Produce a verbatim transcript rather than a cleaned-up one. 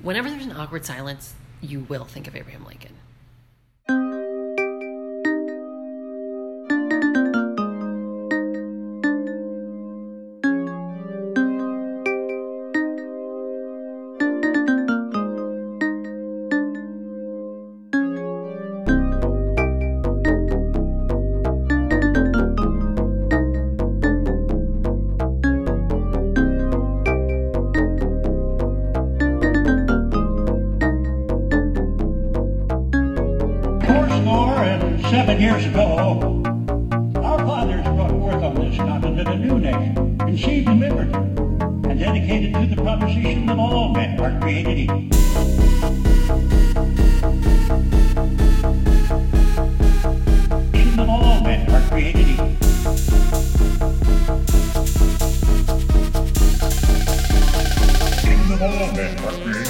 Whenever there's an awkward silence, you will think of Abraham Lincoln. Seven years ago, our fathers brought forth on this continent a new nation, conceived in liberty, and dedicated to the proposition that all men are created equal. That all men are created equal. That all men are created equal.